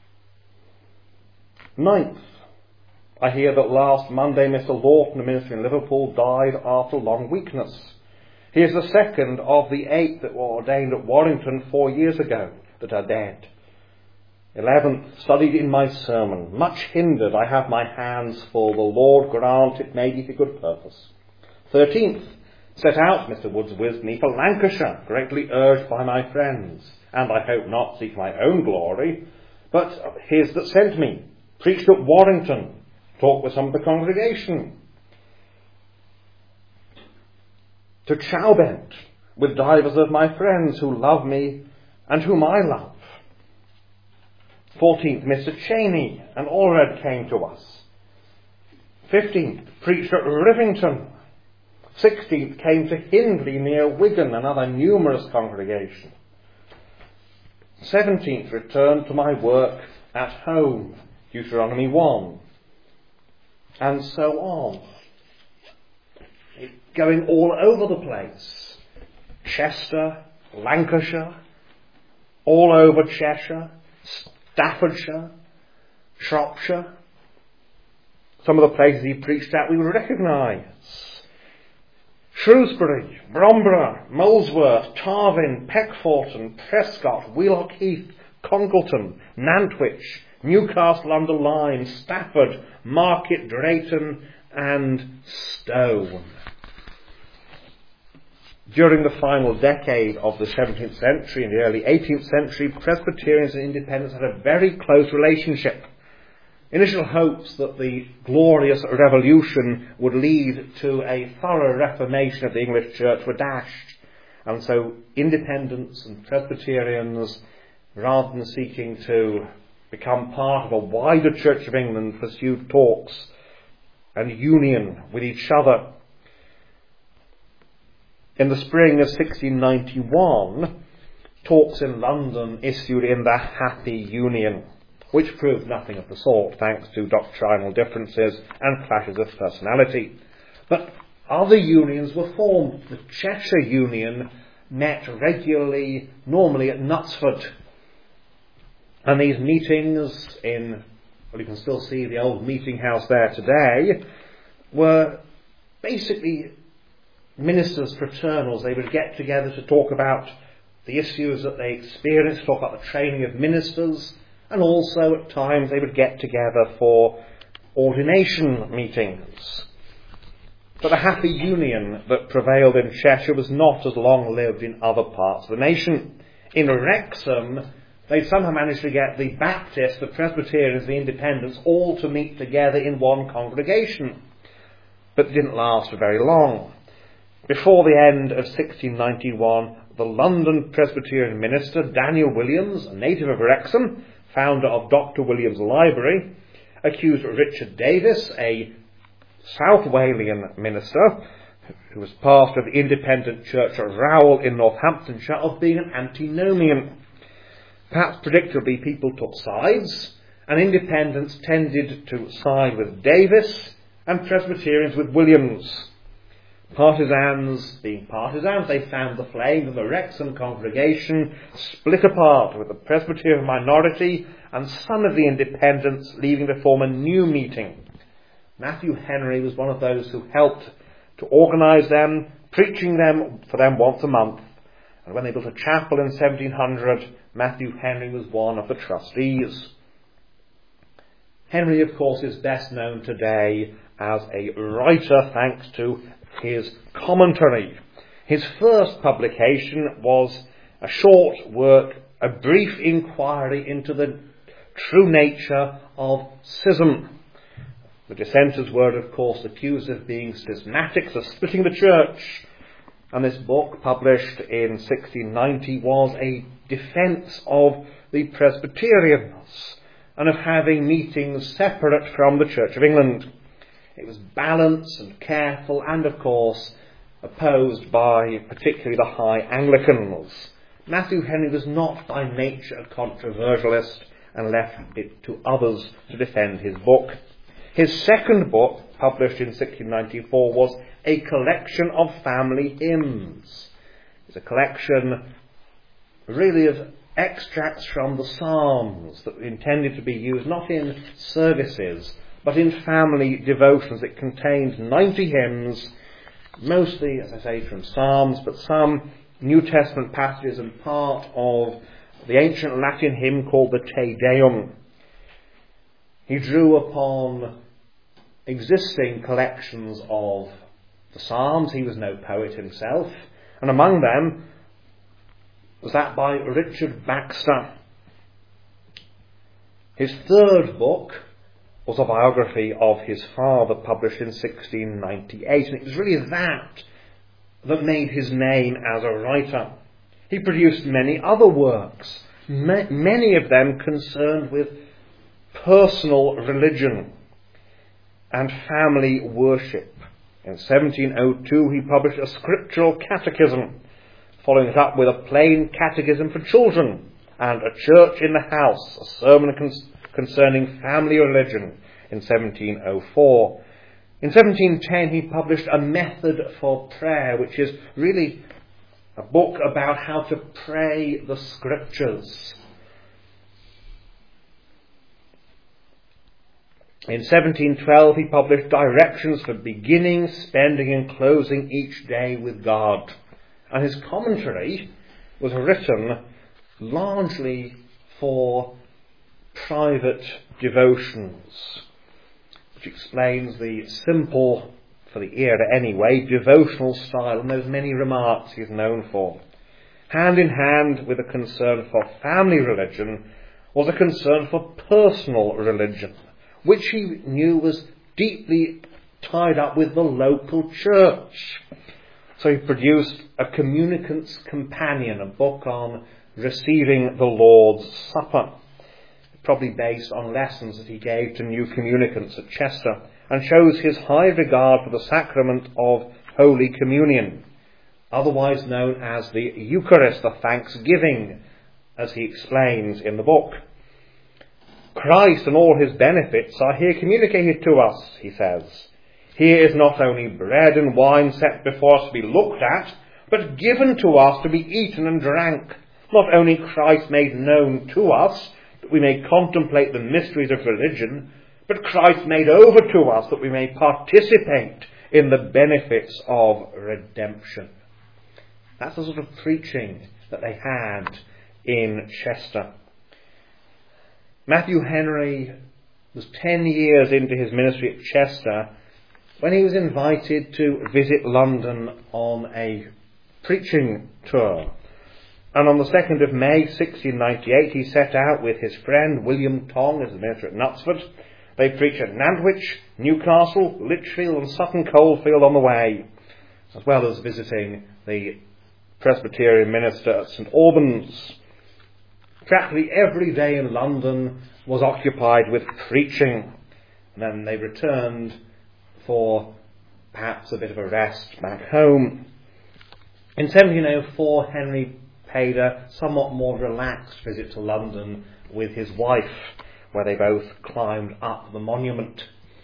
9th, I hear that last Monday Mr. Lawton, a minister in Liverpool, died after long weakness. He is the second of the 8 that were ordained at Warrington 4 years ago that are dead. 11th, studied in my sermon, much hindered, I have my hands full, the Lord grant it may be for good purpose. 13th, set out, Mr. Woods with me, for Lancashire, greatly urged by my friends, and I hope not seek my own glory, but his that sent me, preached at Warrington, talked with some of the congregation. To Chowbent, with divers of my friends who love me and whom I love. 14th, Mr. Cheney and Allred came to us. 15th, preached at Rivington. 16th, came to Hindley near Wigan, another numerous congregation. 17th, returned to my work at home, Deuteronomy 1. And so on. Going all over the place. Chester, Lancashire, all over Cheshire, Staffordshire, Shropshire. Some of the places he preached at we would recognise. Shrewsbury, Bromborough, Molesworth, Tarvin, Peckforton, Prescott, Wheelock Heath, Congleton, Nantwich, Newcastle under Lyme, Stafford, Market, Drayton and Stone. During the final decade of the 17th century and the early 18th century, Presbyterians and Independents had a very close relationship. Initial hopes that the glorious revolution would lead to a thorough reformation of the English Church were dashed. And so Independents and Presbyterians, rather than seeking to become part of a wider Church of England, pursued talks and union with each other. In the spring of 1691, talks in London issued in the Happy Union, which proved nothing of the sort, thanks to doctrinal differences and clashes of personality. But other unions were formed. The Cheshire Union met regularly, normally at Knutsford. And these meetings in, well, you can still see the old meeting house there today, were basically ministers' fraternals. They would get together to talk about the issues that they experienced, talk about the training of ministers, and also at times they would get together for ordination meetings. But the Happy Union that prevailed in Cheshire was not as long-lived in other parts of the nation. In Wrexham, they somehow managed to get the Baptists, the Presbyterians, the Independents all to meet together in one congregation. But it didn't last for very long. Before the end of 1691, the London Presbyterian minister, Daniel Williams, a native of Wrexham, founder of Dr. Williams' Library, accused Richard Davis, a South Walian minister, who was pastor of the Independent Church at Rowell in Northamptonshire, of being an antinomian. Perhaps predictably, people took sides, and Independents tended to side with Davis, and Presbyterians with Williams. Partisans being partisans, they fanned the flame of the Wrexham congregation, split apart with the Presbyterian minority and some of the Independents leaving to form a new meeting. Matthew Henry was one of those who helped to organise them, preaching them for them once a month. And when they built a chapel in 1700, Matthew Henry was one of the trustees. Henry, of course, is best known today as a writer, thanks to his commentary. His first publication was a short work, A Brief Inquiry into the True Nature of Schism. The dissenters were, of course, accused of being schismatics, of splitting the church. And this book, published in 1690, was a defence of the Presbyterians and of having meetings separate from the Church of England. It was balanced and careful and, of course, opposed by particularly the High Anglicans. Matthew Henry was not by nature a controversialist and left it to others to defend his book. His second book, published in 1694, was a collection of family hymns. It's a collection really of extracts from the Psalms that were intended to be used not in services but in family devotions. It contained 90 hymns, mostly, as I say, from Psalms, but some New Testament passages and part of the ancient Latin hymn called the Te Deum. He drew upon existing collections of the Psalms. He was no poet himself, and among them was that by Richard Baxter. His third book was a biography of his father, published in 1698, and it was really that made his name as a writer. He produced many other works, many of them concerned with personal religion and family worship. In 1702 he published a scriptural catechism, following it up with a plain catechism for children and a church in the house, a sermon concerning family religion in 1704. In 1710 he published a method for prayer, which is really a book about how to pray the scriptures. In 1712 he published directions for beginning, spending and closing each day with God. And his commentary was written largely for private devotions, which explains the simple, for the era anyway, devotional style and those many remarks he is known for. Hand in hand with a concern for family religion was a concern for personal religion, which he knew was deeply tied up with the local church. So he produced A Communicant's Companion, a book on receiving the Lord's Supper, probably based on lessons that he gave to new communicants at Chester, and shows his high regard for the sacrament of Holy Communion, otherwise known as the Eucharist, the thanksgiving, as he explains in the book. Christ and all his benefits are here communicated to us, he says. Here is not only bread and wine set before us to be looked at, but given to us to be eaten and drank. Not only Christ made known to us, that we may contemplate the mysteries of religion, but Christ made over to us that we may participate in the benefits of redemption. That's the sort of preaching that they had in Chester. Matthew Henry was 10 years into his ministry at Chester when he was invited to visit London on a preaching tour. And on the 2nd of May 1698 he set out with his friend William Tong as the minister at Knutsford. They preached at Nantwich, Newcastle, Lichfield and Sutton Coldfield on the way, as well as visiting the Presbyterian minister at St Albans. Practically every day in London was occupied with preaching, and then they returned for perhaps a bit of a rest back home. In 1704 Henry paid a somewhat more relaxed visit to London with his wife, where they both climbed up the monument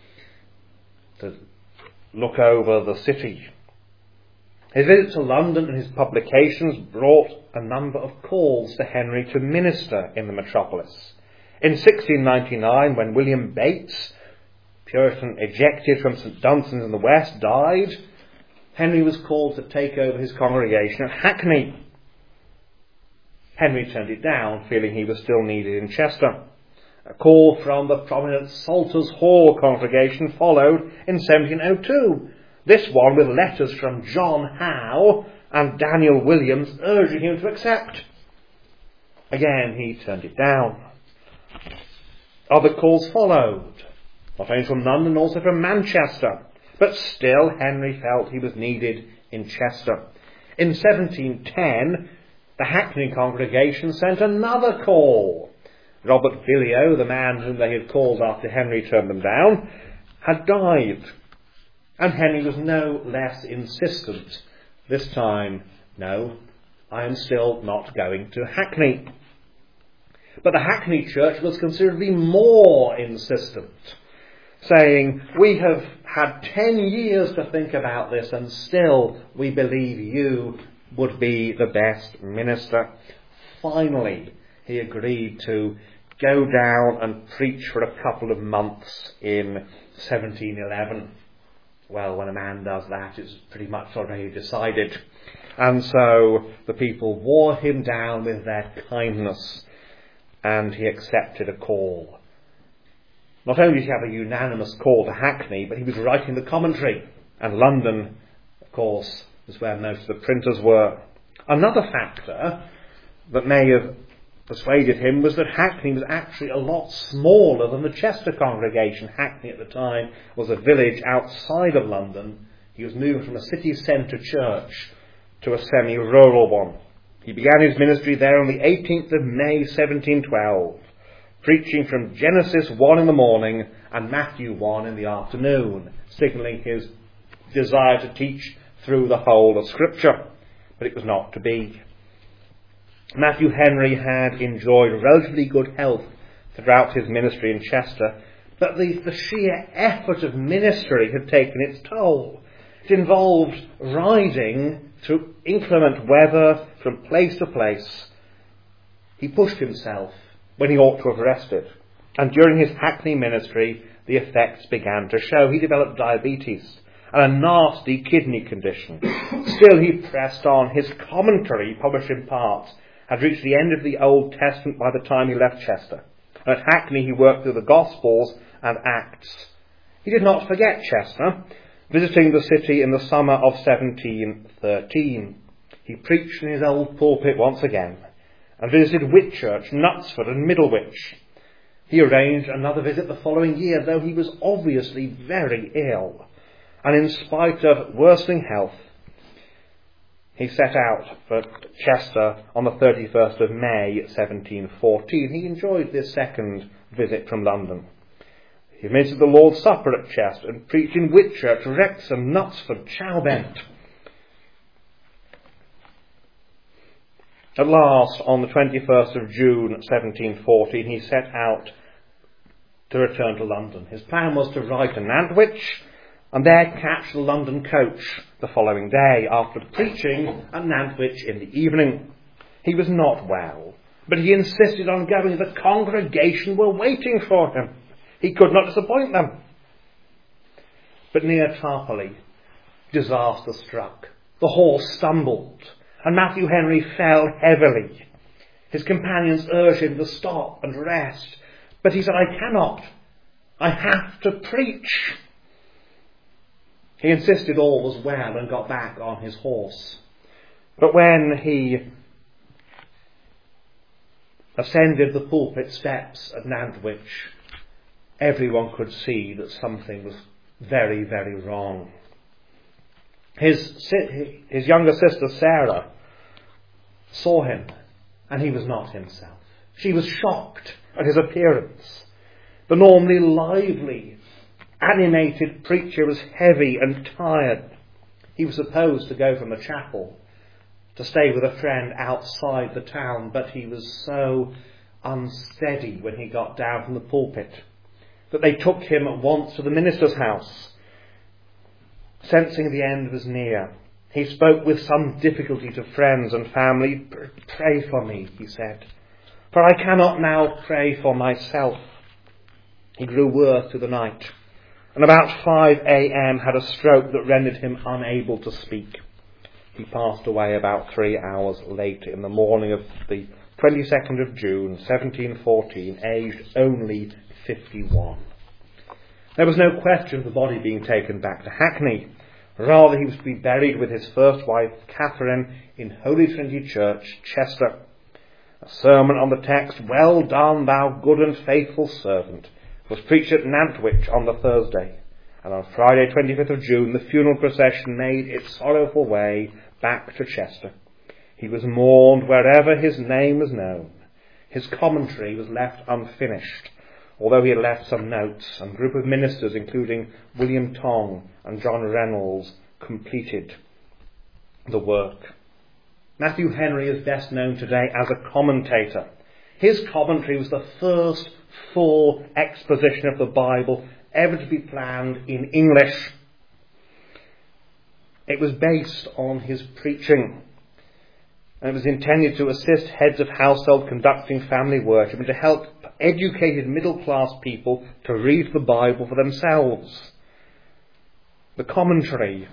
to look over the city. His visit to London and his publications brought a number of calls to Henry to minister in the metropolis. In 1699, when William Bates, Puritan ejected from St Dunstan's in the west, died, Henry was called to take over his congregation at Hackney. Henry turned it down, feeling he was still needed in Chester. A call from the prominent Salters Hall congregation followed in 1702. This one with letters from John Howe and Daniel Williams urging him to accept. Again he turned it down. Other calls followed, not only from London, also from Manchester. But still Henry felt he was needed in Chester. In 1710, the Hackney congregation sent another call. Robert Billio, the man whom they had called after Henry turned them down, had died. And Henry was no less insistent. This time, no, I am still not going to Hackney. But the Hackney church was considerably more insistent, saying, we have had 10 years to think about this and still we believe you would be the best minister. Finally, he agreed to go down and preach for a couple of months in 1711. Well, when a man does that, it's pretty much already decided. And so the people wore him down with their kindness, and he accepted a call. Not only did he have a unanimous call to Hackney, but he was writing the commentary. And London, of course, was where most of the printers were. Another factor that may have persuaded him was that Hackney was actually a lot smaller than the Chester congregation. Hackney at the time was a village outside of London. He was moved from a city centre church to a semi-rural one. He began his ministry there on the 18th of May 1712, preaching from Genesis 1 in the morning and Matthew 1 in the afternoon, signalling his desire to teach through the whole of Scripture. But it was not to be. Matthew Henry had enjoyed relatively good health throughout his ministry in Chester, but the sheer effort of ministry had taken its toll. It involved riding through inclement weather from place to place. He pushed himself when he ought to have rested, and during his Hackney ministry the effects began to show. He developed diabetes and a nasty kidney condition. Still he pressed on. His commentary, published in parts, had reached the end of the Old Testament by the time he left Chester. And at Hackney he worked through the Gospels and Acts. He did not forget Chester, visiting the city in the summer of 1713. He preached in his old pulpit once again, and visited Whitchurch, Knutsford and Middlewich. He arranged another visit the following year, though he was obviously very ill, and in spite of worsening health, he set out for Chester on the 31st of May 1714. He enjoyed this second visit from London. He administered the Lord's Supper at Chester and preached in Whitchurch, Wrexham, Knutsford, Chowbent. At last, on the 21st of June 1714, he set out to return to London. His plan was to ride to Nantwich and there catch the London coach the following day after preaching at Nantwich in the evening. He was not well, but he insisted on going. The congregation were waiting for him. He could not disappoint them. But near Tarporley, disaster struck. The horse stumbled, and Matthew Henry fell heavily. His companions urged him to stop and rest, but he said, I cannot. I have to preach. He insisted all was well and got back on his horse. But when he ascended the pulpit steps at Nantwich, everyone could see that something was very, very wrong. His younger sister Sarah saw him, and he was not himself. She was shocked at his appearance. The normally lively, animated preacher was heavy and tired. He was supposed to go from the chapel to stay with a friend outside the town, but he was so unsteady when he got down from the pulpit that they took him at once to the minister's house. Sensing the end was near, he spoke with some difficulty to friends and family. Pray for me, he said, for I cannot now pray for myself. He grew worse through the night, and about 5 a.m. had a stroke that rendered him unable to speak. He passed away about 3 hours later in the morning of the 22nd of June 1714, aged only 51. There was no question of the body being taken back to Hackney. Rather, he was to be buried with his first wife, Catherine, in Holy Trinity Church, Chester. A sermon on the text, Well done, thou good and faithful servant, was preached at Nantwich on the Thursday, And on Friday, 25th of June, the funeral procession made its sorrowful way back to Chester. He was mourned wherever his name was known. His commentary was left unfinished, although he had left some notes, and a group of ministers, including William Tong and John Reynolds, completed the work. Matthew Henry is best known today as a commentator. His commentary was the first full exposition of the Bible ever to be planned in English. It was based on his preaching, and it was intended to assist heads of household conducting family worship and to help educated middle-class people to read the Bible for themselves. The commentary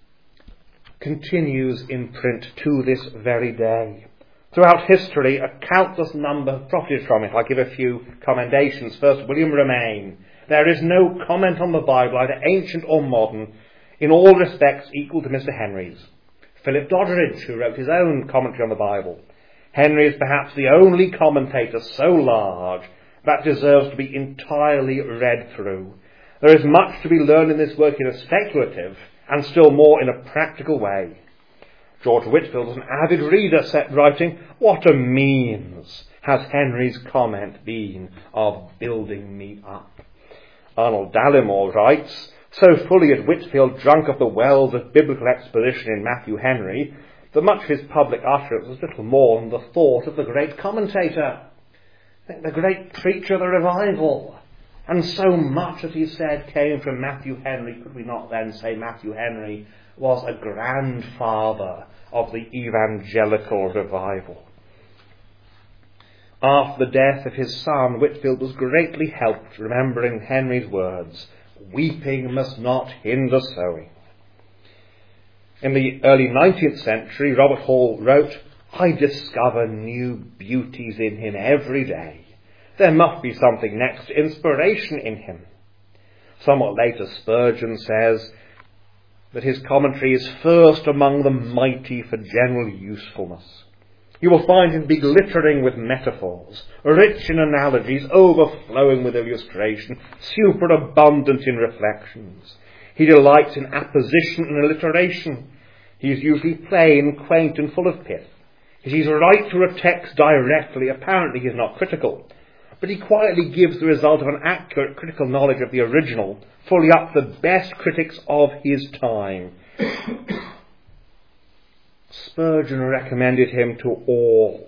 continues in print to this very day. Throughout history, a countless number have profited from it. I'll give a few commendations. First, William Romaine. There is no comment on the Bible, either ancient or modern, in all respects equal to Mr. Henry's. Philip Doddridge, who wrote his own commentary on the Bible. Henry is perhaps the only commentator so large that deserves to be entirely read through. There is much to be learned in this work in a speculative and still more in a practical way. George Whitefield was an avid reader, writing, "What a means has Henry's comment been of building me up." Arnold Dallimore writes, "So fully had Whitefield drunk of the wells of biblical exposition in Matthew Henry that much of his public utterance was little more than the thought of the great commentator, the great preacher of the revival. And so much that he said came from Matthew Henry. Could we not then say Matthew Henry was a grandfather of the evangelical revival?" After the death of his son, Whitefield was greatly helped, remembering Henry's words, "Weeping must not hinder sowing." In the early 19th century, Robert Hall wrote, "I discover new beauties in him every day. There must be something next to inspiration in him." Somewhat later, Spurgeon says that his commentary is first among the mighty for general usefulness. You will find him be glittering with metaphors, rich in analogies, overflowing with illustration, superabundant in reflections. He delights in apposition and alliteration. He is usually plain, quaint, and full of pith. He sees right through a text directly. Apparently he is not critical, but he quietly gives the result of an accurate critical knowledge of the original, fully up the best critics of his time. Spurgeon recommended him to all.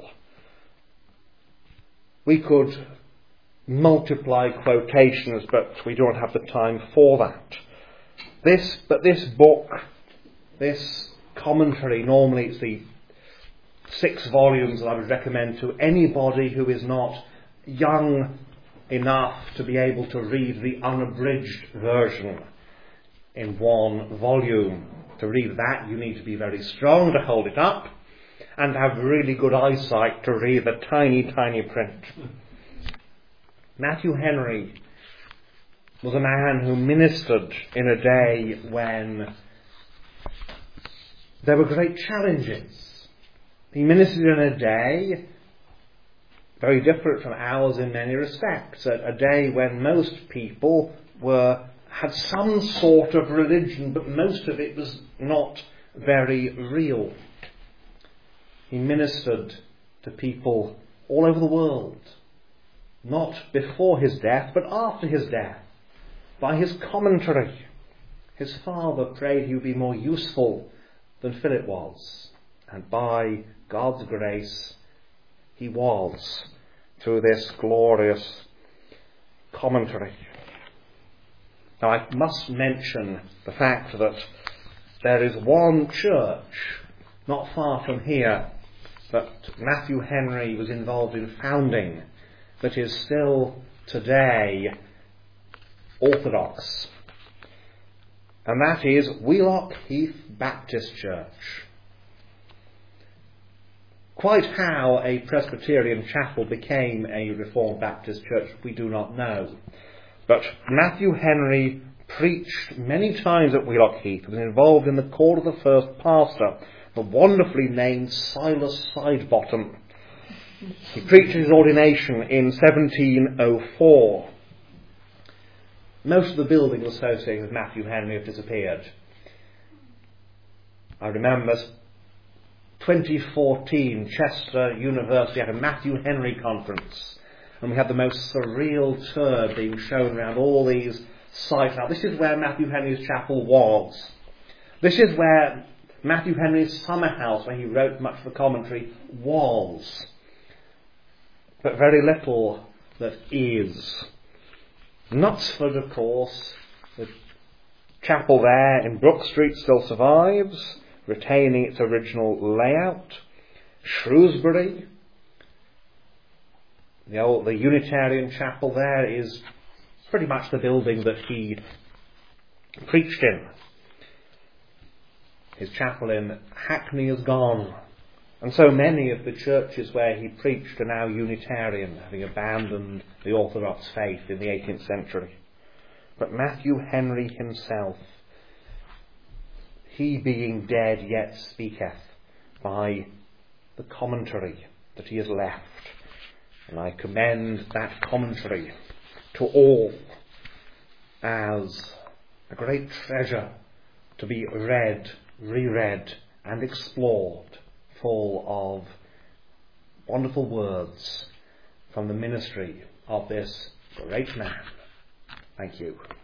We could multiply quotations, but we don't have the time for that. This book, this commentary, normally it's the 6 volumes that I would recommend to anybody who is not young enough to be able to read the unabridged version in 1 volume. To read that, you need to be very strong to hold it up and have really good eyesight to read the tiny, tiny print. Matthew Henry was a man who ministered in a day when there were great challenges. He ministered in a day very different from ours in many respects, a day when most people had some sort of religion, but most of it was not very real. He ministered to people all over the world, not before his death, but after his death, by his commentary. His father prayed he would be more useful than Philip was, and by God's grace he was, through this glorious commentary. Now I must mention the fact that there is one church not far from here that Matthew Henry was involved in founding that is still today Orthodox, and that is Wheelock Heath Baptist Church. Quite how a Presbyterian chapel became a Reformed Baptist church we do not know. But Matthew Henry preached many times at Wheelock Heath and was involved in the call of the first pastor, the wonderfully named Silas Sidebottom. He preached his ordination in 1704. most of the buildings associated with Matthew Henry have disappeared. I remember 2014 Chester University had a Matthew Henry conference, and we had the most surreal tour being shown around all these sites. Now, this is where Matthew Henry's chapel was. This is where Matthew Henry's summer house, where he wrote much of the commentary, was. But very little that is. Knutsford, of course, the chapel there in Brook Street still survives, retaining its original layout. Shrewsbury, the Unitarian chapel there, is pretty much the building that he preached in. His chapel in Hackney is gone, and so many of the churches where he preached are now Unitarian, having abandoned the Orthodox faith in the 18th century. But Matthew Henry himself, he being dead yet speaketh, by the commentary that he has left. And I commend that commentary to all as a great treasure to be read, reread and explored, full of wonderful words from the ministry of this great man. Thank you.